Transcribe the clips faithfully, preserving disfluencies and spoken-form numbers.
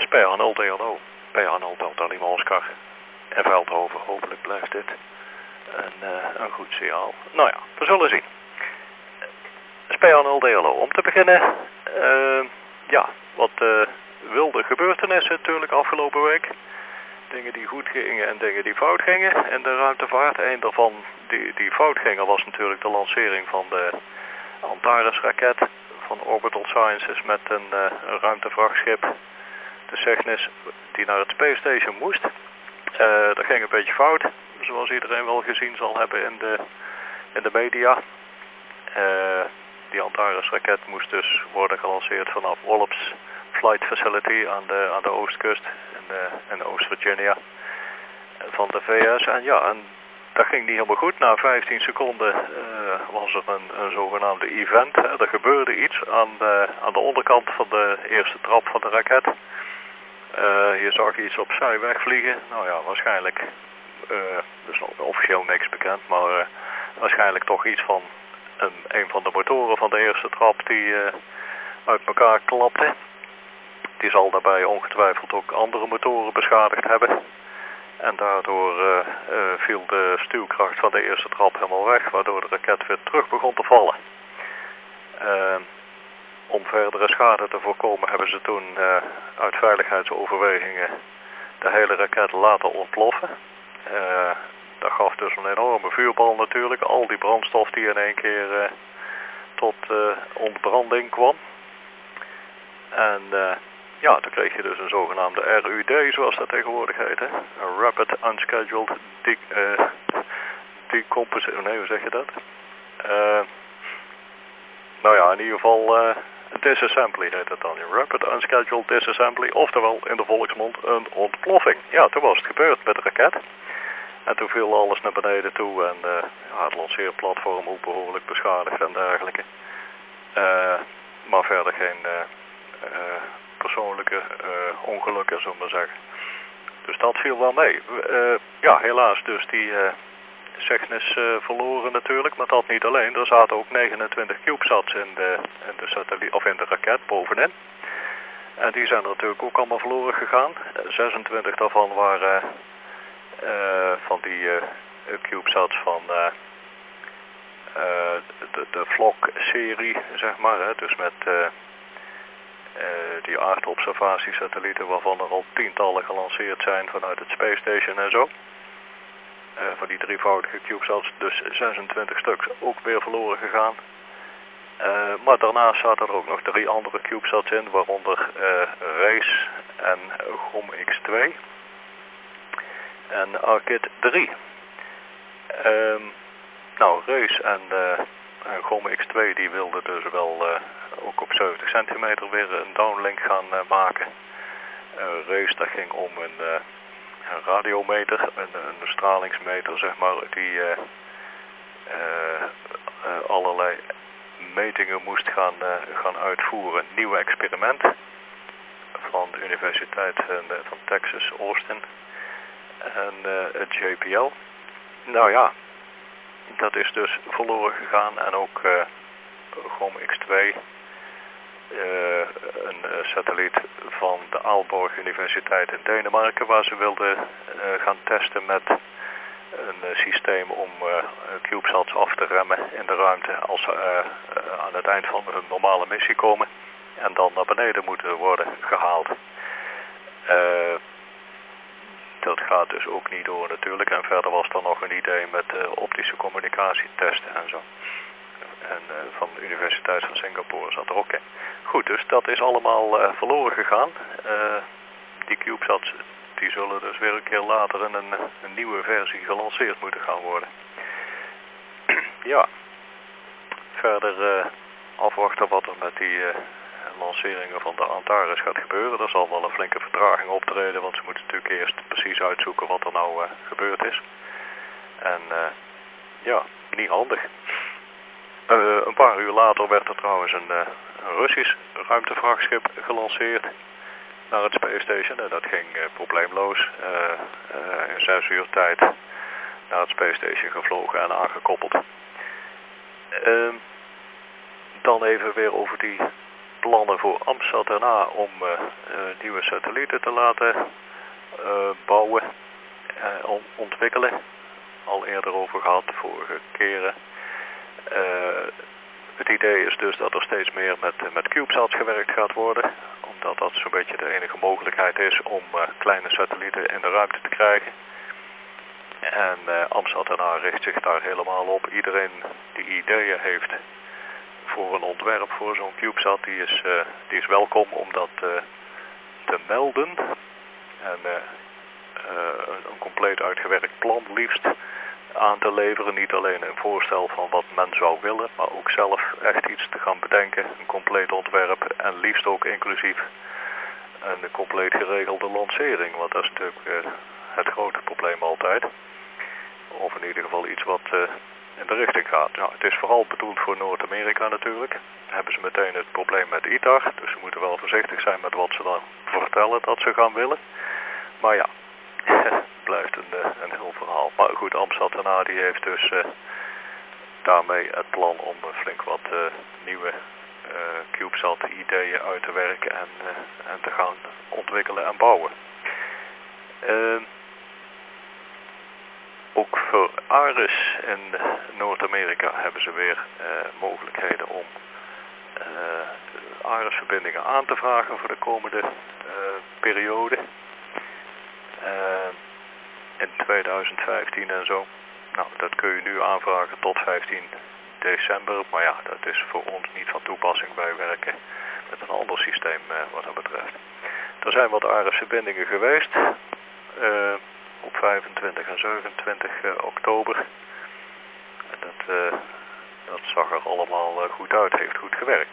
P H nul D L O. P H nul Delta Lima Oscar. En Veldhoven, hopelijk blijft dit een, uh, een goed signaal. Nou ja, we zullen zien. S P H nul D L O. Om te beginnen, uh, ja, wat uh, wilde gebeurtenissen natuurlijk afgelopen week. Dingen die goed gingen en dingen die fout gingen in de ruimtevaart. Een daarvan die, die fout gingen was natuurlijk de lancering van de Antares-raket van Orbital Sciences met een, uh, een ruimtevrachtschip, de Cygnus, die naar het Space Station moest. Uh, dat ging een beetje fout, zoals iedereen wel gezien zal hebben in de, in de media. Uh, die Antares-raket moest dus worden gelanceerd vanaf Wallops Flight Facility aan de, aan de oostkust in, uh, in Oost-Virginia van de V S. En ja, en dat ging niet helemaal goed. Na vijftien seconden uh, was er een, een zogenaamde event. Hè. Er gebeurde iets aan de, aan de onderkant van de eerste trap van de raket. Uh, je zag iets opzij wegvliegen. Nou ja, waarschijnlijk, uh, er is nog officieel niks bekend, maar uh, waarschijnlijk toch iets van een, een van de motoren van de eerste trap die uh, uit elkaar klapte. Die zal daarbij ongetwijfeld ook andere motoren beschadigd hebben. En daardoor uh, uh, viel de stuwkracht van de eerste trap helemaal weg, waardoor de raket weer terug begon te vallen. Uh, om verdere schade te voorkomen hebben ze toen uh, uit veiligheidsoverwegingen de hele raket laten ontploffen. Uh, dat gaf dus een enorme vuurbal natuurlijk, al die brandstof die in één keer uh, tot uh, ontbranding kwam. En uh, ja, toen kreeg je dus een zogenaamde R U D, zoals dat tegenwoordig heet. Hè? Een Rapid Unscheduled de uh, Decomposition, nee, hoe zeg je dat? Uh, nou ja, in ieder geval uh, disassembly heet het dan. Rapid Unscheduled Disassembly, oftewel in de volksmond een ontploffing. Ja, toen was het gebeurd met de raket. En toen viel alles naar beneden toe en uh, ja, het lanceerplatform ook behoorlijk beschadigd en dergelijke. Uh, maar verder geen uh, uh, persoonlijke uh, ongelukken, zullen we maar zeggen. Dus dat viel wel mee. Uh, ja, helaas dus die uh, Cygnus uh, verloren natuurlijk, maar dat niet alleen. Er zaten ook negenentwintig CubeSats in de, in de satelliet, of in de raket bovenin. En die zijn natuurlijk ook allemaal verloren gegaan. zesentwintig daarvan waren uh, van die uh, CubeSats van uh, uh, de, de Vlok-serie, zeg maar. Hè? Dus met uh, uh, die aardobservatiesatellieten waarvan er al tientallen gelanceerd zijn vanuit het Space Station en zo. Uh, van die drievoudige CubeSats, dus zesentwintig stuks, ook weer verloren gegaan. Uh, maar daarnaast zaten er ook nog drie andere CubeSats in, waaronder uh, Race en GOM X twee en Arkit drie. Um, nou, Race en, uh, en GOM X twee die wilden dus wel uh, ook op zeventig centimeter weer een downlink gaan uh, maken. Uh, Race, dat ging om een, uh, een radiometer, een, een stralingsmeter zeg maar, die uh, uh, uh, allerlei metingen moest gaan, uh, gaan uitvoeren. Een nieuw experiment van de Universiteit van, uh, van Texas, Austin en uh, het J P L. Nou ja, dat is dus verloren gegaan en ook uh, GOM X twee, uh, een uh, satelliet van de Aalborg Universiteit in Denemarken, waar ze wilden uh, gaan testen met een uh, systeem om uh, CubeSats af te remmen in de ruimte als ze uh, uh, aan het eind van hun normale missie komen en dan naar beneden moeten worden gehaald. Uh, dat gaat dus ook niet door natuurlijk en verder was er nog een idee met uh, optische communicatietesten en zo. En uh, van de Universiteit van Singapore zat er ook in. Goed, dus dat is allemaal uh, verloren gegaan. Uh, die CubeSats die zullen dus weer een keer later in een, een nieuwe versie gelanceerd moeten gaan worden. Ja, verder uh, afwachten wat er met die uh, lanceringen van de Antares gaat gebeuren. Er zal wel een flinke vertraging optreden, want ze moeten natuurlijk eerst precies uitzoeken wat er nou uh, gebeurd is. En uh, ja, niet handig. Uh, een paar uur later werd er trouwens een, uh, een Russisch ruimtevrachtschip gelanceerd naar het Space Station. En dat ging uh, probleemloos. Uh, uh, in zes uur tijd naar het Space Station gevlogen en aangekoppeld. Uh, dan even weer over die plannen voor AMSAT daarna om uh, uh, nieuwe satellieten te laten uh, bouwen en uh, ontwikkelen. Al eerder over gehad, vorige keren. Uh, het idee is dus dat er steeds meer met, met CubeSats gewerkt gaat worden. Omdat dat zo'n beetje de enige mogelijkheid is om uh, kleine satellieten in de ruimte te krijgen. En uh, AMSAT daarna richt zich daar helemaal op. Iedereen die ideeën heeft voor een ontwerp voor zo'n CubeSat, die is, uh, die is welkom om dat uh, te melden. En uh, uh, een, een compleet uitgewerkt plan liefst aan te leveren. Niet alleen een voorstel van wat men zou willen, maar ook zelf echt iets te gaan bedenken. Een compleet ontwerp en liefst ook inclusief een compleet geregelde lancering. Want dat is natuurlijk uh, het grote probleem altijd. Of in ieder geval iets wat uh, in de richting gaat. Nou, het is vooral bedoeld voor Noord-Amerika natuurlijk. Dan hebben ze meteen het probleem met I T A R. Dus ze moeten wel voorzichtig zijn met wat ze dan vertellen dat ze gaan willen. Maar ja, het blijft een, een heel verhaal. Maar goed, AMSAT daarna die heeft dus uh, daarmee het plan om uh, flink wat uh, nieuwe uh, CubeSat ideeën uit te werken en, uh, en te gaan ontwikkelen en bouwen. Uh, Ook voor ARES in Noord-Amerika hebben ze weer uh, mogelijkheden om uh, ARES-verbindingen aan te vragen voor de komende uh, periode. Uh, in tweeduizend vijftien en zo. Nou, dat kun je nu aanvragen tot vijftien december. Maar ja, dat is voor ons niet van toepassing. Wij werken met een ander systeem uh, wat dat betreft. Er zijn wat ARES-verbindingen geweest. Uh, op vijfentwintig en zevenentwintig uh, oktober. En dat, uh, dat zag er allemaal uh, goed uit, heeft goed gewerkt.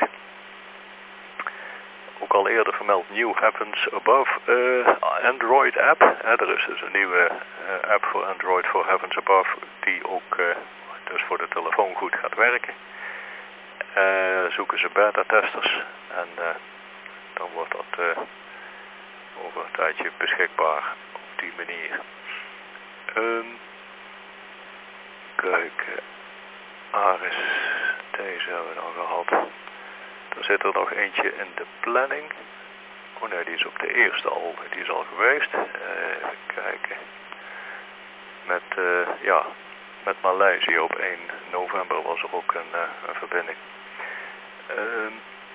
Ook al eerder vermeld New Heavens Above uh, Android app. Uh, er is dus een nieuwe uh, app voor Android voor Heavens Above die ook uh, dus voor de telefoon goed gaat werken. Uh, zoeken ze beta testers en uh, dan wordt dat uh, over een tijdje beschikbaar op die manier. Um, kijk, ARES, deze hebben we dan gehad. Er zit er nog eentje in de planning. Oh nee, die is op de eerste al, die is al geweest. Uh, even kijken. Met, uh, ja, met Maleisië op één november was er ook een, uh, een verbinding. Um,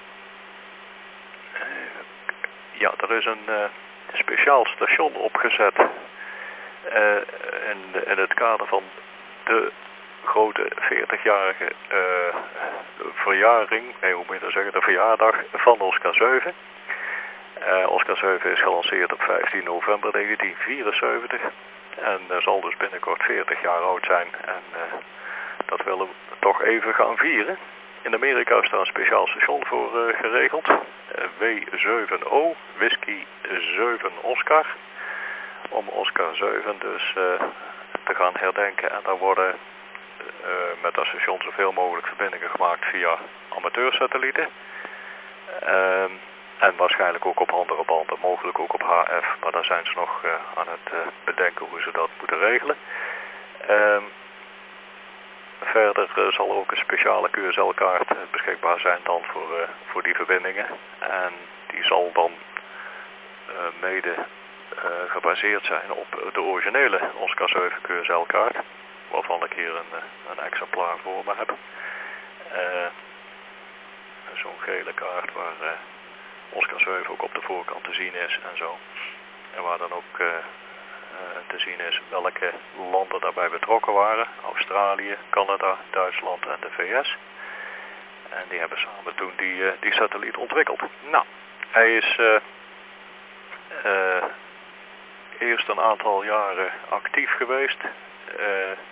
uh, ja, er is een uh, speciaal station opgezet. Uh, in, in het kader van de grote veertigjarige uh, verjaring, nee hoe moet je dat zeggen, de verjaardag van Oscar zeven. Uh, Oscar zeven is gelanceerd op vijftien november negentien vierenzeventig en uh, zal dus binnenkort veertig jaar oud zijn en uh, dat willen we toch even gaan vieren. In Amerika is daar een speciaal station voor uh, geregeld, uh, W zeven O, Whisky zeven Oscar. Om Oscar zeven dus uh, te gaan herdenken. En daar worden uh, met dat station zoveel mogelijk verbindingen gemaakt via amateursatellieten. Uh, en waarschijnlijk ook op andere banden, mogelijk ook op H F. Maar daar zijn ze nog uh, aan het uh, bedenken hoe ze dat moeten regelen. Uh, verder uh, zal er ook een speciale Q S L-kaart uh, beschikbaar zijn dan voor, uh, voor die verbindingen. En die zal dan uh, mede... Uh, gebaseerd zijn op de originele Oscar zeven Q S L-kaart, waarvan ik hier een, een exemplaar voor me heb. Uh, Zo'n gele kaart waar uh, Oscar zeven ook op de voorkant te zien is en zo. En waar dan ook uh, uh, te zien is welke landen daarbij betrokken waren. Australië, Canada, Duitsland en de V S. En die hebben samen toen die, uh, die satelliet ontwikkeld. Nou, hij is... Uh, uh, Eerst een aantal jaren actief geweest, uh,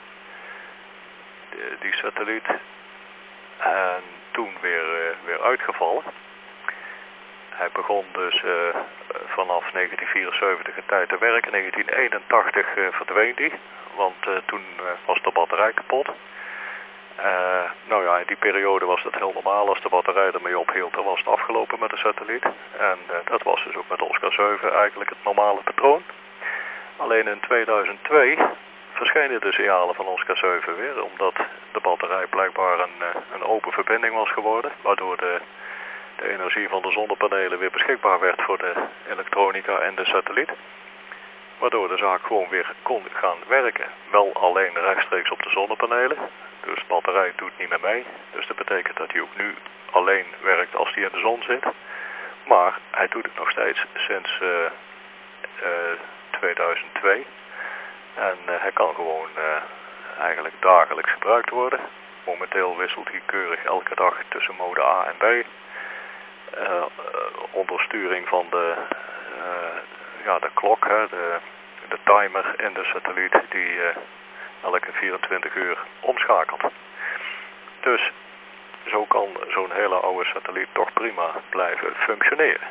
die, die satelliet, en toen weer, uh, weer uitgevallen. Hij begon dus uh, vanaf negentien vierenzeventig een tijd te werken, negentien eenentachtig uh, verdween die, want uh, toen uh, was de batterij kapot. Uh, nou ja, in die periode was het heel normaal, als de batterij ermee ophield, dan was het afgelopen met de satelliet. En uh, dat was dus ook met Oscar zeven eigenlijk het normale patroon. Alleen in tweeduizend twee verschenen de signalen van Oscar zeven weer, omdat de batterij blijkbaar een, een open verbinding was geworden, waardoor de de energie van de zonnepanelen weer beschikbaar werd voor de elektronica en de satelliet. Waardoor de zaak gewoon weer kon gaan werken. Wel alleen rechtstreeks op de zonnepanelen. Dus de batterij doet niet meer mee. Dus dat betekent dat hij ook nu alleen werkt als hij in de zon zit. Maar hij doet het nog steeds sinds uh, uh, tweeduizend twee. En uh, hij kan gewoon uh, eigenlijk dagelijks gebruikt worden. Momenteel wisselt hij keurig elke dag tussen mode A en B. Uh, uh, onder sturing van de, uh, ja, de klok, hè, de, de timer in de satelliet die uh, elke vierentwintig uur omschakelt. Dus zo kan zo'n hele oude satelliet toch prima blijven functioneren.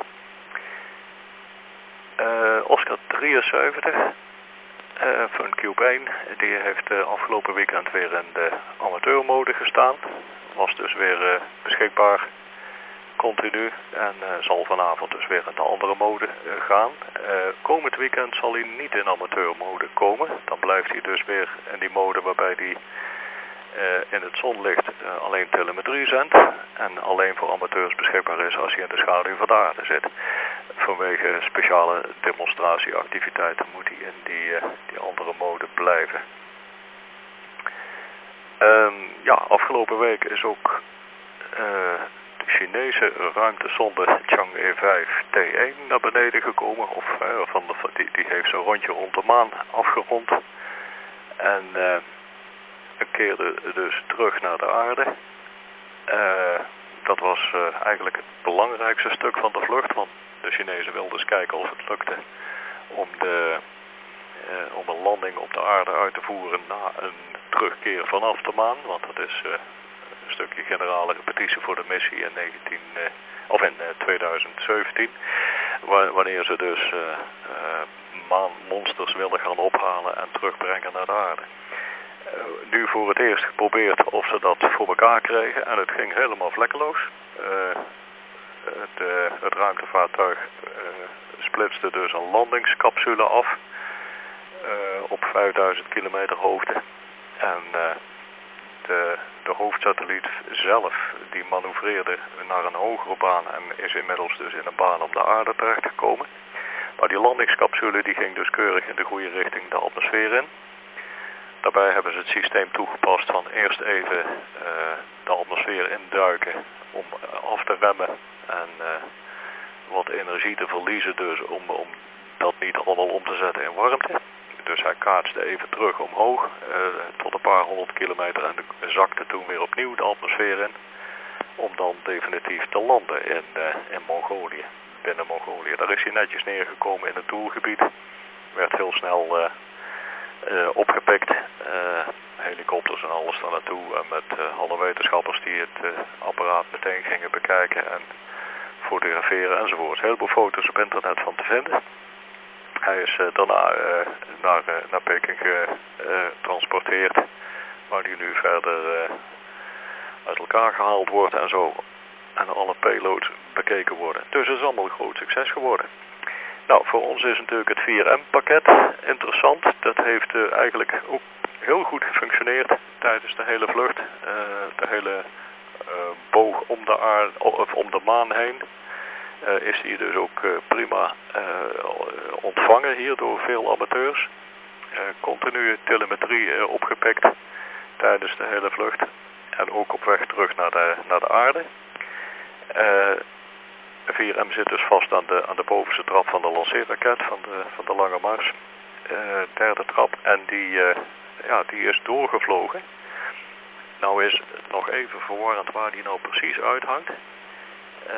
Uh, Oscar drieënzeventig uh, van Cube één, die heeft uh, afgelopen weekend weer in de amateurmode gestaan. Was dus weer uh, beschikbaar continu en uh, zal vanavond dus weer in de andere mode uh, gaan. Uh, komend weekend zal hij niet in amateurmode komen. Dan blijft hij dus weer in die mode waarbij hij uh, in het zonlicht uh, alleen telemetrie zendt en alleen voor amateurs beschikbaar is als hij in de schaduw van de aarde zit. Vanwege speciale demonstratieactiviteiten moet hij in die, uh, die andere mode blijven. Um, ja, afgelopen week is ook uh, de Chinese ruimtesonde Chang'e vijf T één naar beneden gekomen. Of uh, van de, die, die heeft zo'n rondje rond de maan afgerond. En uh, keerde dus terug naar de aarde. Uh, dat was uh, eigenlijk het belangrijkste stuk van de vlucht. Want de Chinezen wilden dus kijken of het lukte om, de, uh, om een landing op de aarde uit te voeren na een terugkeer vanaf de maan. Want dat is uh, een stukje generale repetitie voor de missie in, negentien, uh, of in uh, tweeduizend zeventien. Wa wanneer ze dus uh, uh, maanmonsters willen gaan ophalen en terugbrengen naar de aarde. Uh, nu voor het eerst geprobeerd of ze dat voor elkaar kregen en het ging helemaal vlekkeloos. Uh, het, uh, het ruimtevaartuig uh, splitste dus een landingscapsule af uh, op vijfduizend kilometer hoogte. En uh, de, de hoofdsatelliet zelf die manoeuvreerde naar een hogere baan en is inmiddels dus in een baan om de aarde terechtgekomen. Maar die landingscapsule die ging dus keurig in de goede richting de atmosfeer in. Daarbij hebben ze het systeem toegepast van eerst even uh, de atmosfeer induiken om uh, af te remmen en uh, wat energie te verliezen dus om, om dat niet allemaal om te zetten in warmte. Dus hij kaatste even terug omhoog uh, tot een paar honderd kilometer en de, zakte toen weer opnieuw de atmosfeer in. Om dan definitief te landen in, uh, in Mongolië, binnen Mongolië. Daar is hij netjes neergekomen in het doelgebied. Werd heel snel uh, uh, opgepikt. Uh, helikopters en alles daar naartoe. En met uh, alle wetenschappers die het uh, apparaat meteen gingen bekijken en fotograferen enzovoort. Heel veel foto's op internet van te vinden. Hij is uh, daarna uh, naar, uh, naar Peking getransporteerd, uh, waar hij nu verder uh, uit elkaar gehaald wordt en zo. En alle payloads bekeken worden. Dus het is allemaal een groot succes geworden. Nou, voor ons is natuurlijk het vier M pakket interessant. Dat heeft uh, eigenlijk ook heel goed gefunctioneerd tijdens de hele vlucht. Uh, de hele uh, boog om de, aarde, of om de maan heen. Uh, is die dus ook uh, prima uh, ontvangen hier door veel amateurs. Uh, continue telemetrie uh, opgepikt tijdens de hele vlucht. En ook op weg terug naar de, naar de aarde. Uh, vier M zit dus vast aan de, aan de bovenste trap van de lanceerraket van de, van de Lange Mars. Uh, derde trap. En die, uh, ja, die is doorgevlogen. Nou is het nog even verwarrend waar die nou precies uithangt. Uh,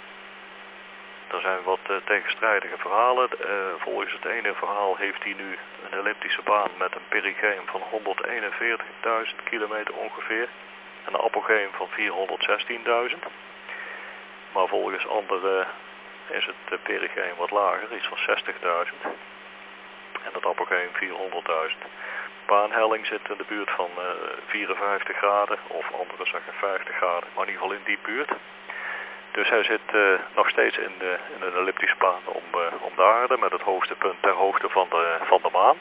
Er zijn wat uh, tegenstrijdige verhalen. Uh, volgens het ene verhaal heeft hij nu een elliptische baan met een perigeum van honderdeenenveertigduizend kilometer ongeveer. En een apogeum van vierhonderdzestienduizend. Maar volgens anderen is het uh, perigeum wat lager, iets van zestigduizend. En het apogeum vierhonderdduizend. Baanhelling zit in de buurt van uh, vierenvijftig graden, of anderen zeggen vijftig graden, maar in ieder geval in die buurt. Dus hij zit uh, nog steeds in, de, in een elliptische baan om, uh, om de aarde met het hoogste punt ter hoogte van de, van de maan.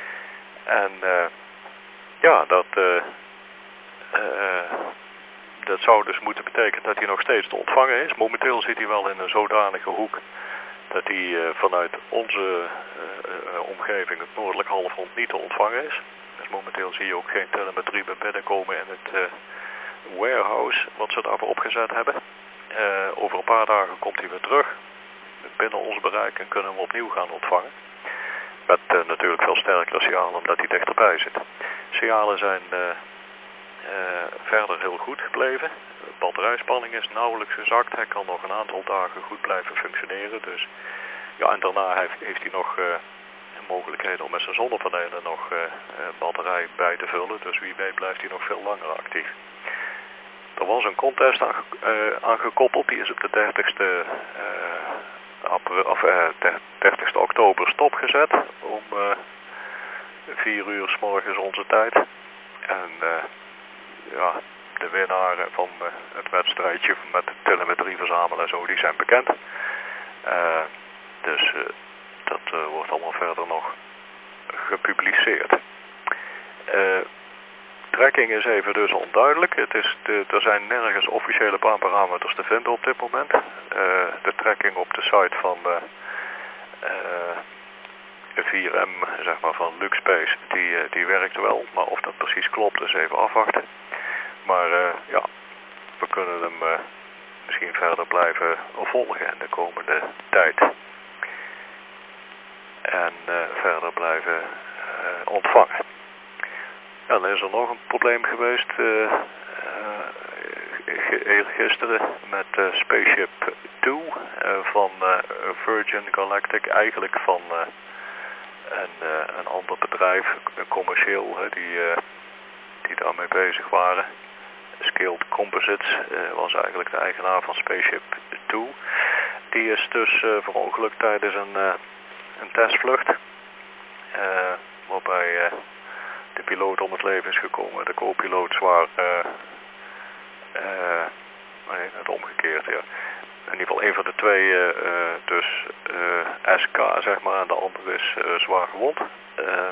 En uh, ja, dat, uh, uh, de dat zou dus moeten betekenen dat hij nog steeds te ontvangen is. Momenteel zit hij wel in een zodanige hoek dat hij uh, vanuit onze uh, uh, omgeving, het noordelijk halfrond, niet te ontvangen is. Dus momenteel zie je ook geen telemetrie meer binnenkomen in het uh, warehouse wat ze daarvoor opgezet hebben. Uh, over een paar dagen komt hij weer terug binnen ons bereik en kunnen we hem opnieuw gaan ontvangen. Met uh, natuurlijk veel sterkere signalen omdat hij dichterbij zit. Signalen zijn uh, uh, verder heel goed gebleven. De batterijspanning is nauwelijks gezakt. Hij kan nog een aantal dagen goed blijven functioneren. Dus, ja, en daarna heeft, heeft hij nog uh, mogelijkheden om met zijn zonnepanelen nog uh, uh, batterij bij te vullen. Dus wie weet blijft hij nog veel langer actief. Er was een contest aange, uh, aangekoppeld. Die is op de dertigste oktober stopgezet. Om uh, vier uur 's morgens onze tijd. En uh, ja, de winnaren van uh, het wedstrijdje met de telemetrie verzamelen en zo, die zijn bekend. Uh, dus uh, dat uh, wordt allemaal verder nog gepubliceerd. Uh, Tracking is even dus onduidelijk. Het is de, er zijn nergens officiële baanparameters te vinden op dit moment. Uh, de tracking op de site van uh, uh, vier M, zeg maar, van LuxSpace, die, uh, die werkt wel. Maar of dat precies klopt is even afwachten. Maar uh, ja, we kunnen hem uh, misschien verder blijven volgen in de komende tijd. En uh, verder blijven uh, ontvangen. En dan is er nog een probleem geweest uh, uh, gisteren met uh, Spaceship twee uh, van uh, Virgin Galactic, eigenlijk van uh, een, uh, een ander bedrijf, commercieel, uh, die, uh, die daarmee bezig waren. Scaled Composites uh, was eigenlijk de eigenaar van Spaceship twee. Die is dus uh, verongelukt tijdens een, uh, een testvlucht, uh, waarbij uh, de piloot om het leven is gekomen. De co-piloot zwaar, uh, uh, nee, het omgekeerd, ja. In ieder geval een van de twee, uh, dus uh, S K zeg maar, en de andere is uh, zwaar gewond. Uh,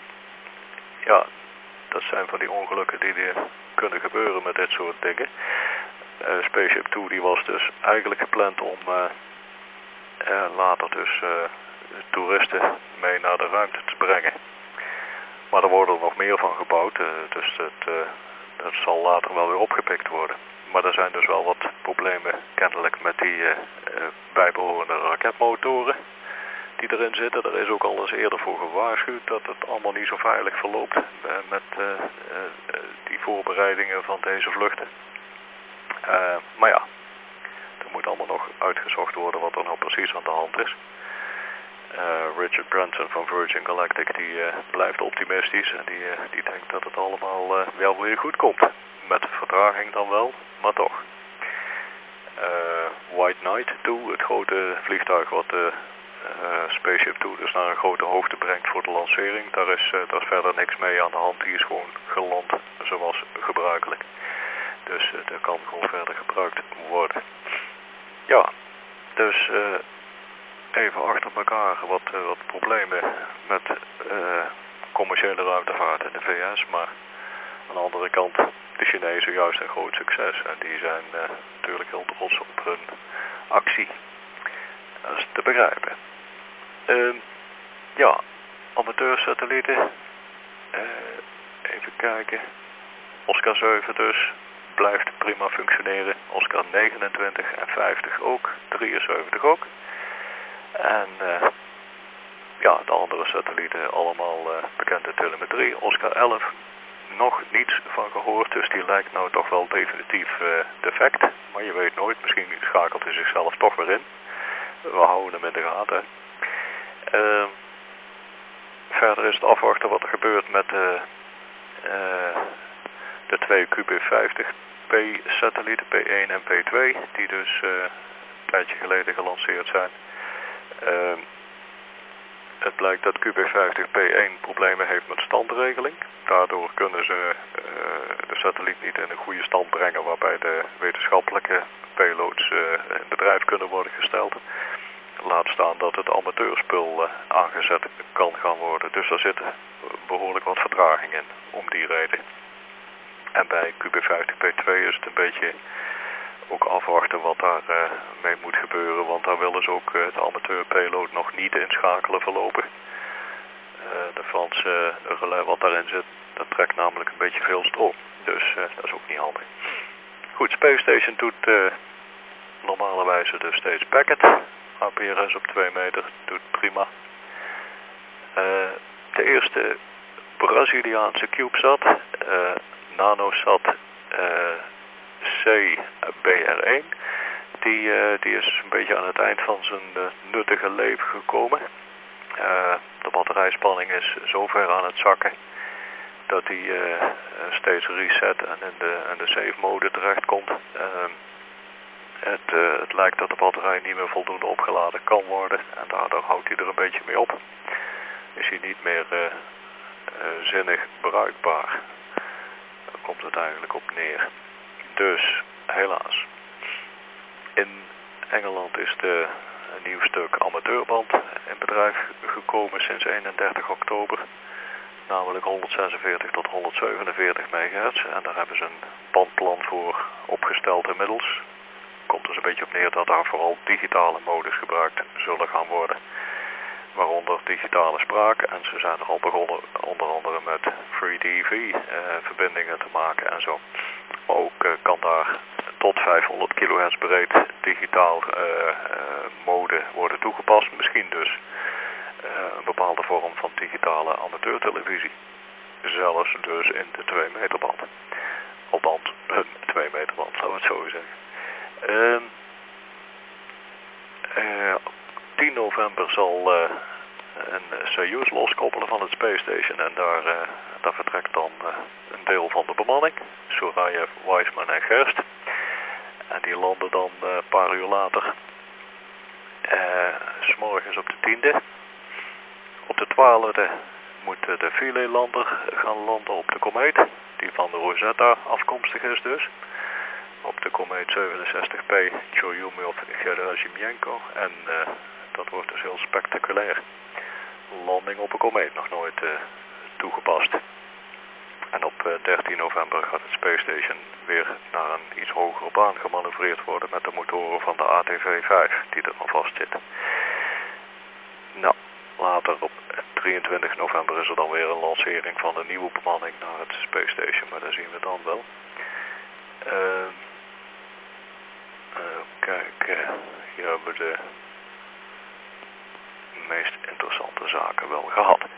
ja, dat zijn van die ongelukken die er kunnen gebeuren met dit soort dingen. Uh, Spaceship twee die was dus eigenlijk gepland om uh, uh, later dus uh, toeristen mee naar de ruimte te brengen. Maar er worden er nog meer van gebouwd, uh, dus het, uh, dat zal later wel weer opgepikt worden. Maar er zijn dus wel wat problemen kennelijk met die uh, uh, bijbehorende raketmotoren die erin zitten. Er is ook al eens eerder voor gewaarschuwd dat het allemaal niet zo veilig verloopt uh, met uh, uh, die voorbereidingen van deze vluchten. Uh, maar ja, er moet allemaal nog uitgezocht worden wat er nou precies aan de hand is. Uh, Richard Branson van Virgin Galactic die uh, blijft optimistisch en die, uh, die denkt dat het allemaal uh, wel weer goed komt. Met vertraging dan wel, maar toch. Uh, White Knight twee, het grote vliegtuig wat de uh, Spaceship twee dus naar een grote hoogte brengt voor de lancering. Daar is, uh, daar is verder niks mee aan de hand, die is gewoon geland zoals gebruikelijk. Dus uh, dat kan gewoon verder gebruikt worden. Ja, dus... Uh, even achter elkaar wat, uh, wat problemen met uh, commerciële ruimtevaart in de V S, maar aan de andere kant de Chinezen juist een groot succes en die zijn uh, natuurlijk heel trots op hun actie. Dat is te begrijpen. Uh, ja, amateursatellieten, uh, even kijken, Oscar zeven dus, blijft prima functioneren, Oscar negenentwintig en vijftig ook, drieënzeventig ook. En uh, ja, de andere satellieten allemaal uh, bekende telemetrie. Oscar elf nog niets van gehoord, dus die lijkt nou toch wel definitief uh, defect. Maar je weet nooit, misschien schakelt hij zichzelf toch weer in. We houden hem in de gaten. Uh, verder is het afwachten wat er gebeurt met de, uh, de twee Q B vijftig P satellieten, P één en P twee, die dus uh, een tijdje geleden gelanceerd zijn. Uh, het blijkt dat Q B vijftig P één problemen heeft met standregeling. Daardoor kunnen ze uh, de satelliet niet in een goede stand brengen waarbij de wetenschappelijke payloads uh, in bedrijf kunnen worden gesteld. Laat staan dat het amateurspul uh, aangezet kan gaan worden. Dus daar zit behoorlijk wat vertraging in om die reden. En bij Q B vijftig P twee is het een beetje ook afwachten wat daar uh, mee moet gebeuren, want daar willen ze ook uh, de amateur payload nog niet inschakelen voorlopig. Uh, de Franse uh, relais wat daarin zit, dat trekt namelijk een beetje veel stroom, dus uh, dat is ook niet handig. Goed, Space Station doet uh, normalerwijze dus steeds packet, A P R S op twee meter, doet prima. Uh, de eerste Braziliaanse CubeSat, uh, NanoSat uh, C B R één, die, uh, die is een beetje aan het eind van zijn uh, nuttige leven gekomen. Uh, de batterijspanning is zo ver aan het zakken dat hij uh, steeds reset en in de, in de safe mode terechtkomt. Uh, het, uh, het lijkt dat de batterij niet meer voldoende opgeladen kan worden en daardoor houdt hij er een beetje mee op. Is hij niet meer uh, uh, zinnig bruikbaar. Daar komt het eigenlijk op neer. Dus helaas. In Engeland is de een nieuw stuk amateurband in bedrijf gekomen sinds eenendertig oktober. Namelijk honderdzesenveertig tot honderdzevenenveertig megahertz. En daar hebben ze een bandplan voor opgesteld inmiddels. Komt dus een beetje op neer dat daar vooral digitale modes gebruikt zullen gaan worden. Waaronder digitale spraak. En ze zijn er al begonnen onder andere met three D V uh, verbindingen te maken en zo. Maar ook uh, kan daar tot vijfhonderd kilohertz breed digitaal uh, uh, mode worden toegepast. Misschien dus uh, een bepaalde vorm van digitale amateurtelevisie. Zelfs dus in de twee meter band. Op band, een twee meter band, zou het zo zeggen. Uh, uh, tien november zal uh, een Soyuz loskoppelen van het Space Station en daar, uh, daar vertrekt dan uh, een deel van de bemanning. Sorayev, Weissman en Gerst. En die landen dan uh, een paar uur later. Uh, 's morgens op de tiende. Op de twaalfde moet de Philae-lander gaan landen op de komeet. Die van de Rosetta afkomstig is dus. Op de komeet zevenenzestig P Churyumov-Gerasimenko. En uh, dat wordt dus heel spectaculair. Landing op een komeet, nog nooit uh, toegepast. En op uh, dertien november gaat het Space Station weer naar een iets hogere baan gemanoeuvreerd worden met de motoren van de A T V vijf die er nog vast zitten. Nou, later op drieëntwintig november is er dan weer een lancering van een nieuwe bemanning naar het Space Station, maar dat zien we dan wel. Uh, uh, kijk, uh, hier hebben we de meest interessante zaken wel gehad.